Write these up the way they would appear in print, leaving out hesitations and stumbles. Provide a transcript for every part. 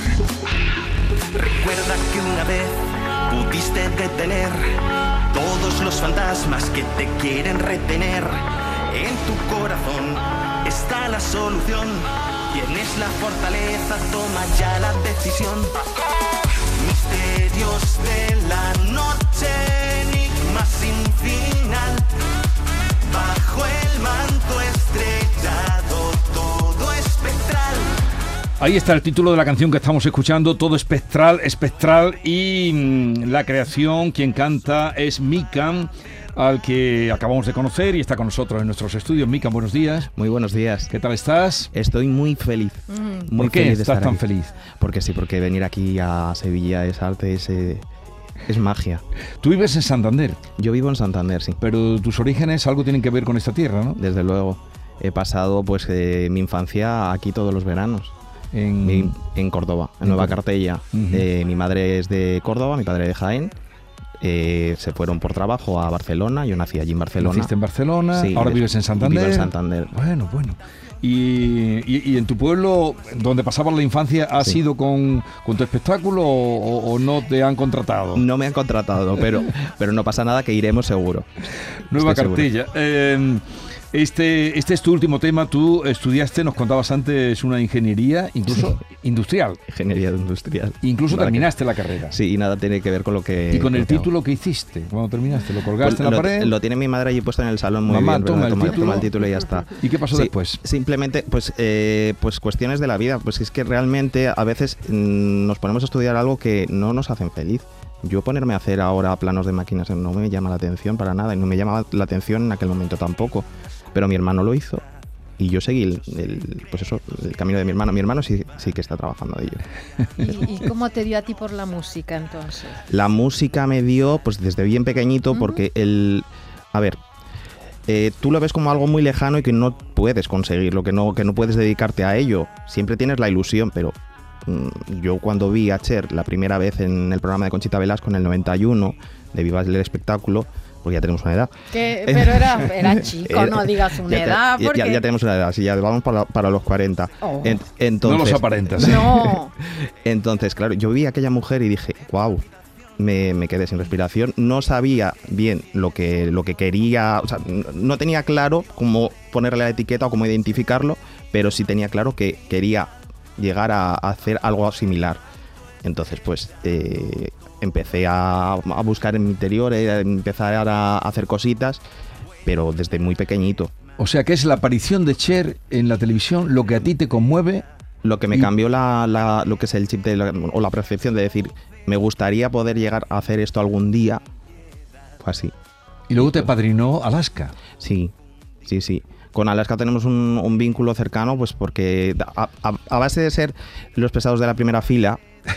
Recuerda que una vez pudiste detener todos los fantasmas que te quieren retener. En tu corazón está la solución. Tienes la fortaleza, toma ya la decisión. Misterios de la noche, enigmas sin final. Bajo el manto estrellado, todo espectral. Ahí está el título de la canción que estamos escuchando, todo espectral, y la creación, quien canta es Mikan, al que acabamos de conocer y está con nosotros en nuestros estudios. Mikan, buenos días. Muy buenos días. ¿Qué tal estás? Estoy muy feliz. ¿Por qué estás tan feliz? Porque sí, porque venir aquí a Sevilla es arte, es magia. Tú vives en Santander. Yo vivo en Santander, sí. Pero tus orígenes algo tienen que ver con esta tierra, ¿no? Desde luego. He pasado pues mi infancia aquí todos los veranos. En Córdoba, en Nueva Cartella. Mi madre es de Córdoba, mi padre de Jaén. Se fueron por trabajo a Barcelona. Yo nací allí en Barcelona. Naciste en Barcelona, sí, ahora vives en Santander. Vivo en Santander. Bueno. ¿Y en tu pueblo, donde pasabas la infancia, has ido con tu espectáculo o no te han contratado? No me han contratado, pero no pasa nada, que iremos seguro. Nueva Cartella. Este es tu último tema. Tú estudiaste, nos contabas antes, una ingeniería, incluso industrial. Ingeniería industrial. Incluso terminaste la carrera. Sí, y nada tiene que ver con lo que... ¿Y con el título que hiciste cuando terminaste? ¿Lo colgaste en la pared? Lo tiene mi madre allí puesto en el salón. Muy Mamá, bien, toma el título y ya está. ¿Y qué pasó después? Simplemente, pues cuestiones de la vida. Pues es que realmente a veces nos ponemos a estudiar algo que no nos hacen feliz. Yo ponerme a hacer ahora planos de máquinas no me llama la atención para nada, y no me llama la atención en aquel momento tampoco. Pero mi hermano lo hizo y yo seguí el camino de mi hermano. Mi hermano sí que está trabajando de ello. ¿Y cómo te dio a ti por la música entonces? La música me dio pues desde bien pequeñito, porque tú lo ves como algo muy lejano y que no puedes conseguirlo, que no puedes dedicarte a ello. Siempre tienes la ilusión, pero yo cuando vi a Cher la primera vez en el programa de Conchita Velasco en el 91, de Viva el Espectáculo, porque ya tenemos una edad. Pero era chico, no digas una edad. Porque... Ya tenemos una edad, sí, ya vamos para los 40. Oh. Entonces, no los aparentas. No. Entonces, claro, yo vi a aquella mujer y dije, wow, me quedé sin respiración. No sabía bien lo que quería, o sea, no tenía claro cómo ponerle la etiqueta o cómo identificarlo, pero sí tenía claro que quería llegar a hacer algo similar. Entonces, pues... empecé a buscar en mi interior, empezar a hacer cositas, pero desde muy pequeñito. O sea que es la aparición de Cher en la televisión lo que a ti te conmueve. Lo que me cambió lo que es el chip o la percepción de decir, me gustaría poder llegar a hacer esto algún día. Fue así. Y luego te padrinó Alaska. Sí. Con Alaska tenemos un vínculo cercano, pues porque a base de ser los pesados de la primera fila,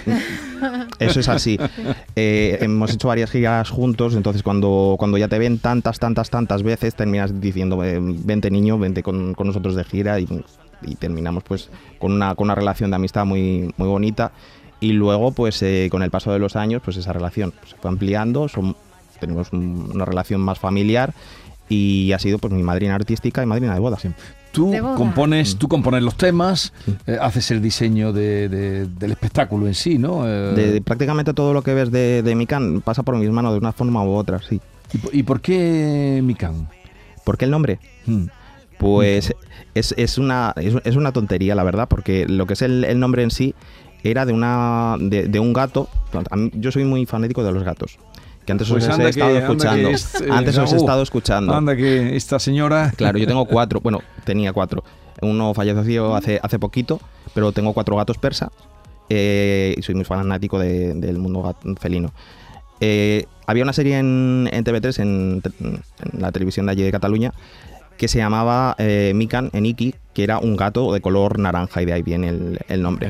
eso es así. Hemos hecho varias giras juntos, entonces cuando ya te ven tantas veces, terminas diciendo, vente niño, vente con nosotros de gira, y terminamos pues con una relación de amistad muy, muy bonita. Y luego pues con el paso de los años pues esa relación se fue ampliando, tenemos una relación más familiar, y ha sido pues mi madrina artística y madrina de boda. Sí. Tú compones los temas, haces el diseño del espectáculo en sí, ¿no? Prácticamente todo lo que ves de Mikan pasa por mis manos de una forma u otra, sí. ¿Y por qué Mikan? ¿Por qué el nombre? Pues es una tontería, la verdad, porque lo que es el nombre en sí era de un gato. Yo soy muy fanático de los gatos, que antes os he estado escuchando. Antes os he estado escuchando. Anda que esta señora... Claro, yo tengo 4, bueno, tenía 4. Uno falleció hace poquito, pero tengo 4 gatos persa, y soy muy fanático del mundo felino. Había una serie en TV3, en la televisión de allí de Cataluña, que se llamaba Mikan, Eniki, que era un gato de color naranja, y de ahí viene el nombre.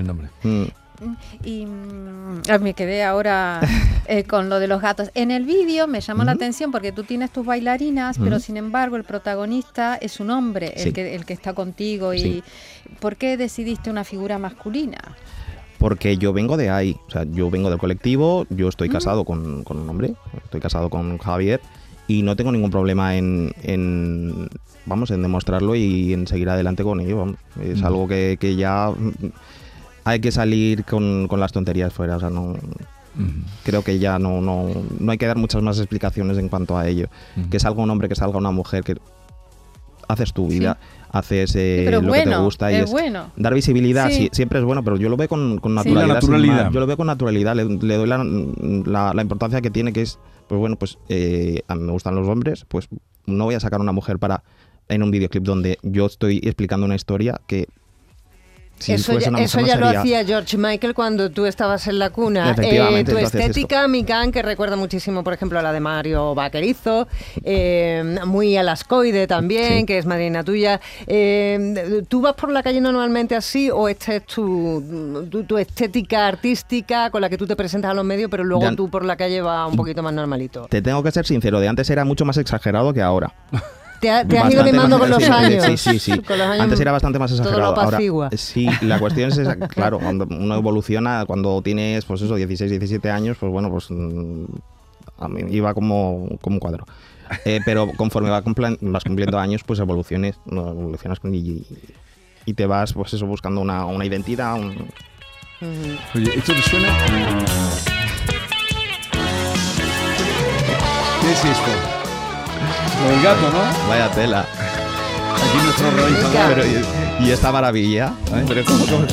Y me quedé ahora con lo de los gatos. En el vídeo me llamó la atención porque tú tienes tus bailarinas, pero sin embargo el protagonista es un hombre, el que está contigo. Sí. ¿Y por qué decidiste una figura masculina? Porque yo vengo de ahí, o sea, yo vengo del colectivo, yo estoy casado con un hombre, estoy casado con Javier, y no tengo ningún problema en demostrarlo y en seguir adelante con ello. Es algo que ya hay que salir con las tonterías fuera, o sea, no... Creo que ya no hay que dar muchas más explicaciones en cuanto a ello. Que salga un hombre, que salga una mujer, que haces tu vida, haces lo que te gusta. Y es bueno. Dar visibilidad, siempre es bueno, pero yo lo veo con naturalidad. La naturalidad. Yo lo veo con naturalidad, le doy la importancia que tiene, que es, pues bueno, pues a mí me gustan los hombres, pues no voy a sacar una mujer en un videoclip donde yo estoy explicando una historia que... Si eso ya lo hacía George Michael cuando tú estabas en la cuna. Efectivamente, tu estética, Mikan, que recuerda muchísimo, por ejemplo, a la de Mario Vaquerizo, muy alascoide también, que es madrina tuya. ¿Tú vas por la calle normalmente así o esta es tu estética artística con la que tú te presentas a los medios, pero luego tú por la calle vas un poquito más normalito? Te tengo que ser sincero, de antes era mucho más exexagerado que ahora. Te has ido limando con los años. Sí. Con los años antes era bastante más exagerado. Ahora, sí, la cuestión es esa, claro, cuando uno evoluciona, cuando tienes, pues eso, 16, 17 años, pues bueno, pues a mí iba como un cuadro. Pero conforme vas cumpliendo años, pues evolucionas y te vas, pues eso, buscando una identidad. Oye, ¿esto te suena? ¿Qué es esto? Lo del gato, ¿no? Vaya tela. Aquí nuestro realizador. Y esta maravilla. Pero ¿cómo?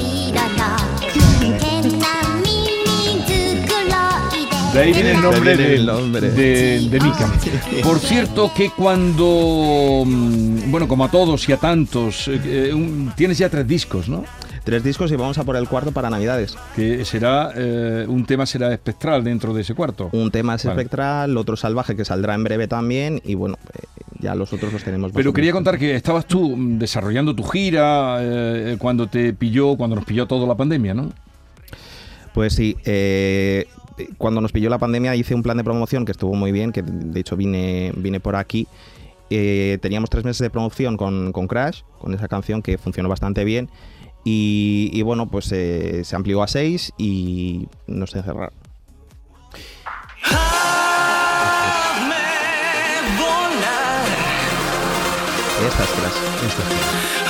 De ahí viene el nombre de Mika. Por cierto, que cuando, bueno, como a todos y a tantos, tienes ya 3 discos, ¿no? 3 discos y vamos a por el cuarto para Navidades. Que será, un tema será espectral dentro de ese cuarto. Un tema es espectral, otro salvaje que saldrá en breve también y bueno, ya los otros los tenemos. Pero quería contar que estabas tú desarrollando tu gira cuando nos pilló toda la pandemia, ¿no? Pues sí, cuando nos pilló la pandemia hice un plan de promoción que estuvo muy bien, que de hecho vine por aquí. Teníamos 3 meses de promoción con Crash, con esa canción que funcionó bastante bien. Y bueno, pues se amplió a 6 y no sé cerrar. Esta es Crash.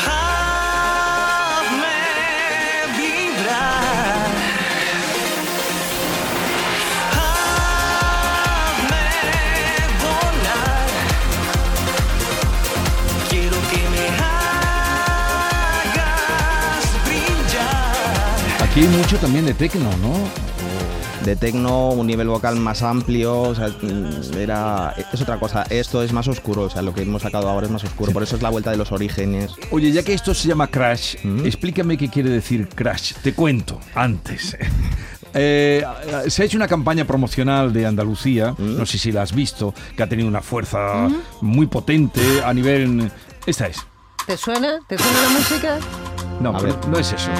Aquí hay mucho también de tecno, ¿no? De tecno, un nivel vocal más amplio, o sea, es otra cosa. Esto es más oscuro, o sea, lo que hemos sacado ahora es más oscuro, por eso es la vuelta de los orígenes. Oye, ya que esto se llama Crash, explícame qué quiere decir Crash. Te cuento, antes. Se ha hecho una campaña promocional de Andalucía, no sé si la has visto, que ha tenido una fuerza muy potente a nivel... Esta es. ¿Te suena? ¿Te suena la música? No, pero no es eso.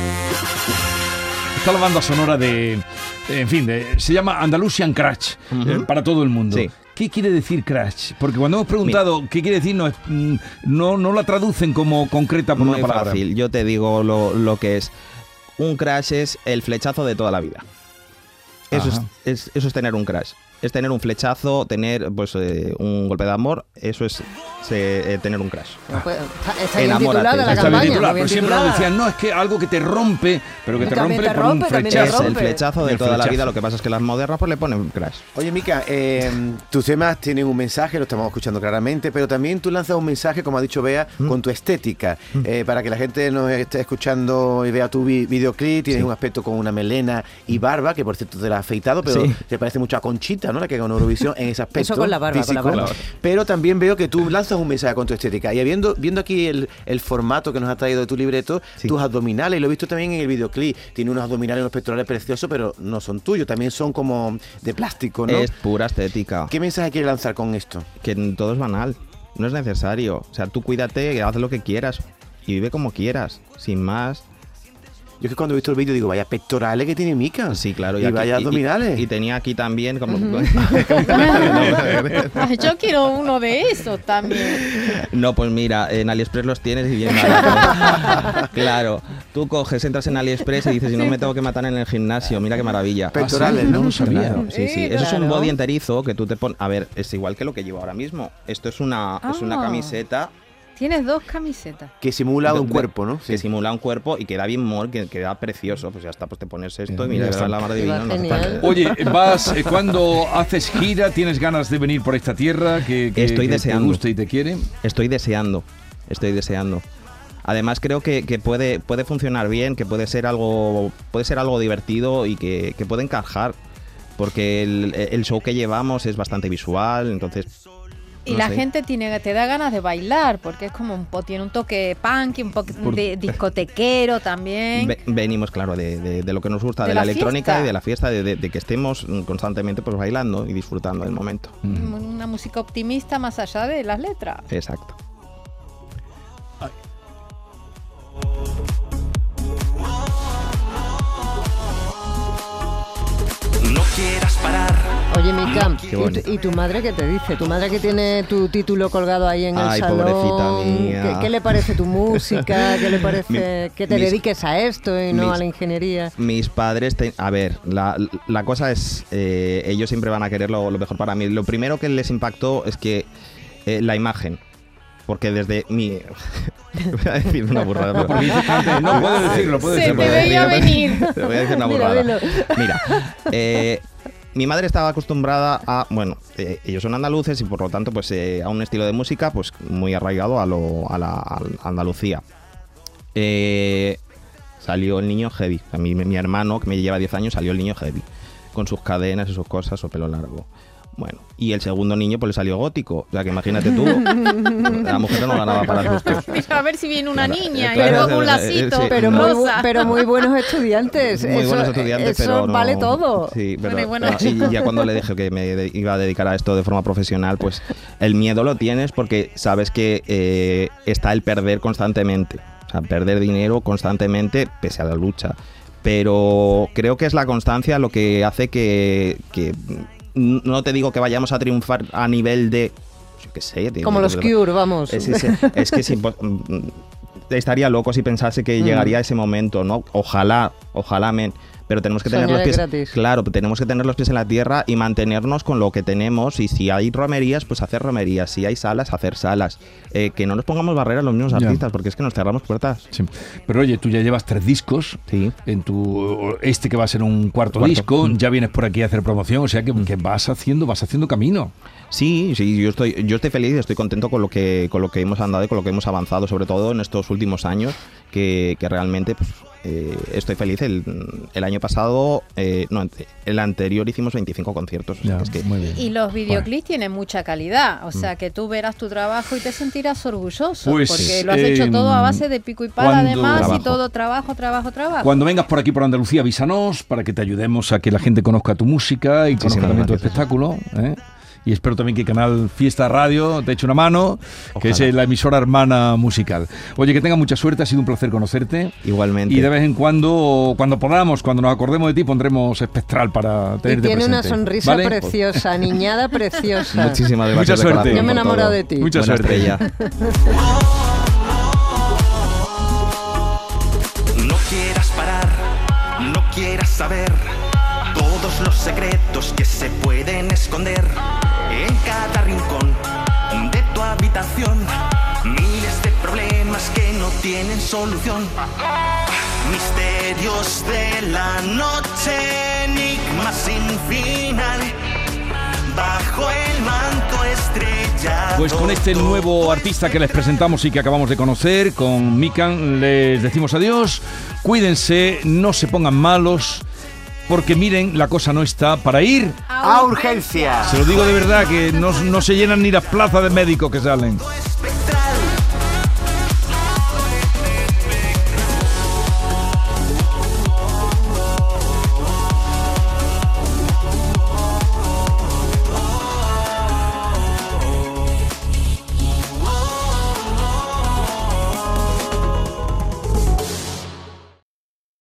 Está la banda sonora se llama Andalusian Crash, para todo el mundo. Sí. ¿Qué quiere decir Crash? Porque cuando hemos preguntado qué quiere decir, no la traducen como concreta por una palabra. Muy fácil, yo te digo lo que es. Un crash es el flechazo de toda la vida. Eso es tener un crash. Es tener un flechazo, tener pues un golpe de amor, eso es tener un crash. Pues, está bien titulada la campaña. Pero siempre nos decían, no, es que algo que te rompe, pero que te rompe por un flechazo. Es el flechazo de toda la vida, lo que pasa es que las modernas pues le ponen crash. Oye, Mika, tus temas tienen un mensaje, lo estamos escuchando claramente, pero también tú lanzas un mensaje, como ha dicho Bea, con tu estética, para que la gente nos esté escuchando y vea tu videoclip. Tienes un aspecto con una melena y barba, que por cierto te la has afeitado, pero te parece mucho a Conchita, ¿no? La que ganó Eurovisión en ese aspecto. Eso con la barba, físico. Pero también veo que tú lanzas un mensaje con tu estética. Y viendo aquí el formato que nos ha traído de tu libreto, tus abdominales, y lo he visto también en el videoclip. Tiene unos abdominales, unos pectorales preciosos, pero no son tuyos, también son como de plástico, ¿no? Es pura estética. ¿Qué mensaje quieres lanzar con esto? Que todo es banal, no es necesario. O sea, tú cuídate, haz lo que quieras y vive como quieras, sin más. Yo es que cuando he visto el vídeo digo, vaya pectorales que tiene Mika. Sí, claro. Y vaya abdominales. Y tenía aquí también como... Yo quiero uno de esos también. No, pues mira, en AliExpress los tienes y bien baratos. Claro, tú coges, entras en AliExpress y dices, si no me tengo que matar en el gimnasio, mira qué maravilla. Pectorales, no lo sabía. Claro, sí. Eso es un body enterizo que tú te pones... A ver, es igual que lo que llevo ahora mismo. Esto es una camiseta Tienes 2 camisetas. Que simula un cuerpo, ¿no? Que simula un cuerpo y queda bien mol, que queda precioso. Pues ya está, pues te pones esto y mira, verás la mar de divino. Oye, vas, cuando haces gira, ¿tienes ganas de venir por esta tierra que estoy deseando. Te gusta y te quiere? Estoy deseando. Además creo que puede funcionar bien, que puede ser algo divertido y que puede encajar, porque el show que llevamos es bastante visual, entonces... Y la gente te da ganas de bailar, porque es como tiene un toque punk, un poco de discotequero también. Venimos, claro, de lo que nos gusta, de la electrónica fiesta. Y de la fiesta, de que estemos constantemente pues bailando y disfrutando del momento. Una música optimista más allá de las letras. Exacto. No quieras parar. Oye, Mika, ¿y tu madre qué te dice? Tu madre que tiene tu título colgado ahí en el salón. Pobrecita mía. ¿Qué le parece tu música? ¿Qué le parece que te dediques a esto y no a la ingeniería? Mis padres, a ver, la cosa es, ellos siempre van a querer lo mejor para mí. Lo primero que les impactó es que la imagen. Porque desde mi... Voy a decir una burrada. No puedes decirlo, puedes decirlo. Se te veía venir. Te voy a decir una burrada. Mira, mi madre estaba acostumbrada a... Bueno, ellos son andaluces y por lo tanto pues a un estilo de música pues muy arraigado a la Andalucía. Salió el niño heavy. A mí, mi hermano, que me lleva 10 años, salió el niño heavy. Con sus cadenas y sus cosas, su pelo largo. Bueno, y el segundo niño pues le salió gótico. O sea, que imagínate tú, la mujer no ganaba para los gustos. A ver si viene una niña y le pongo un lacito. Sí, pero muy buenos estudiantes. Muy buenos estudiantes, eso pero no, vale todo. Sí, pero y ya cuando le dije que me iba a dedicar a esto de forma profesional, pues el miedo lo tienes porque sabes que está el perder constantemente. O sea, perder dinero constantemente pese a la lucha. Pero creo que es la constancia lo que hace que no te digo que vayamos a triunfar a nivel de... Yo qué sé. Como los Cure, vamos. Es que sí, estaría loco si pensase que llegaría ese momento, ¿no? Ojalá, pero tenemos que tener los pies... Gratis. Claro, tenemos que tener los pies en la tierra y mantenernos con lo que tenemos. Y si hay romerías, pues hacer romerías. Si hay salas, hacer salas. Que no nos pongamos barreras los mismos artistas, porque es que nos cerramos puertas. Sí. Pero oye, tú ya llevas 3 discos. Sí. En que va a ser un cuarto disco. Ya vienes por aquí a hacer promoción, o sea que vas haciendo camino. Sí, yo estoy feliz y estoy contento con lo que hemos andado y con lo que hemos avanzado, sobre todo en estos últimos años, que realmente pues, estoy feliz. El año pasado, el anterior hicimos 25 conciertos. Ya, o sea, es que, muy bien. Y los videoclips tienen mucha calidad, o sea que tú verás tu trabajo y te sentirás orgulloso, pues, porque lo has hecho todo a base de pico y pala además, y todo trabajo. Cuando vengas por aquí por Andalucía, avísanos para que te ayudemos a que la gente conozca tu música y conozca también tu espectáculo, ¿eh? Y espero también que Canal Fiesta Radio te eche una mano, ojalá, que es la emisora hermana musical. Oye, que tengas mucha suerte, ha sido un placer conocerte. Igualmente. Y de vez en cuando podamos, cuando nos acordemos de ti, pondremos Espectral para tenerte presente. Y tiene una sonrisa preciosa, niñada preciosa. Muchísimas gracias. Mucha suerte. Yo me he enamorado de ti. Mucha suerte. No quieras parar, no quieras saber todos los secretos que se pueden esconder en cada rincón de tu habitación. Miles de problemas que no tienen solución. Misterios de la noche, enigmas sin final. Bajo el manto estrellado. Pues con este nuevo artista que les presentamos y que acabamos de conocer, con Mikan, les decimos adiós. Cuídense, no se pongan malos, porque miren, la cosa no está para ir a urgencias. Se lo digo de verdad, que no se llenan ni las plazas de médicos que salen.